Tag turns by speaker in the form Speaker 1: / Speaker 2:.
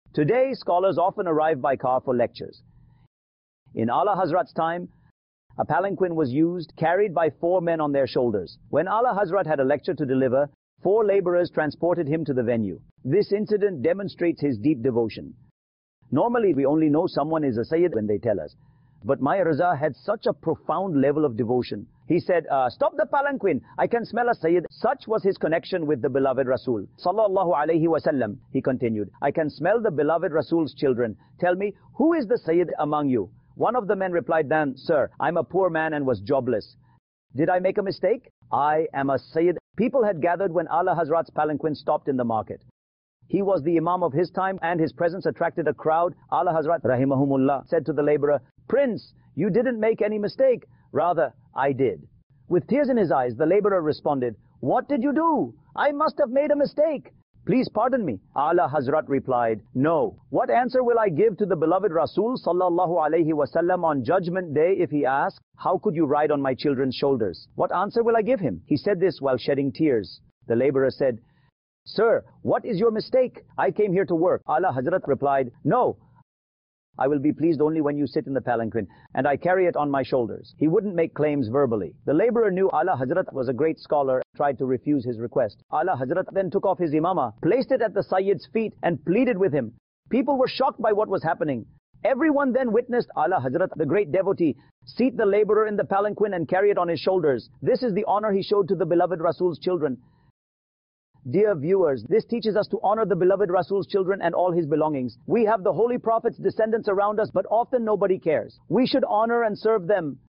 Speaker 1: Today, scholars often arrive by car for lectures. In Ala Hazrat's time, a palanquin was used, carried by 4 men on their shoulders. When Ala Hazrat had a lecture to deliver, 4 laborers transported him to the venue. This incident demonstrates his deep devotion. Normally, we only know someone is a Sayyid when they tell us. But Mai Raza had such a profound level of devotion. He said, stop the palanquin, I can smell a Sayyid. Such was his connection with the beloved Rasul. Sallallahu alayhi wasallam, he continued, I can smell the beloved Rasul's children. Tell me, who is the Sayyid among you? One of the men replied then, Sir, I'm a poor man and was jobless. Did I make a mistake? I am a Sayyid. People had gathered when Ala Hazrat's palanquin stopped in the market. He was the Imam of his time and his presence attracted a crowd. Ala Hazrat rahimahumullah said to the laborer, Prince, you didn't make any mistake. Rather, I did. With tears in his eyes, the laborer responded, What did you do? I must have made a mistake. Please pardon me. Ala Hazrat replied, No. What answer will I give to the beloved Rasul sallallahu alayhi wasallam on Judgment Day if he asks, How could you ride on my children's shoulders? What answer will I give him? He said this while shedding tears. The laborer said, Sir, what is your mistake? I came here to work. Ala Hazrat replied, No. I will be pleased only when you sit in the palanquin, and I carry it on my shoulders. He wouldn't make claims verbally. The laborer knew Ala Hazrat was a great scholar, tried to refuse his request. Ala Hazrat then took off his imama, placed it at the Sayyid's feet, and pleaded with him. People were shocked by what was happening. Everyone then witnessed Ala Hazrat, the great devotee, seat the laborer in the palanquin and carry it on his shoulders. This is the honor he showed to the beloved Rasul's children. Dear viewers, this teaches us to honor the beloved Rasul's children and all his belongings. We have the Holy Prophet's descendants around us, but often nobody cares. We should honor and serve them.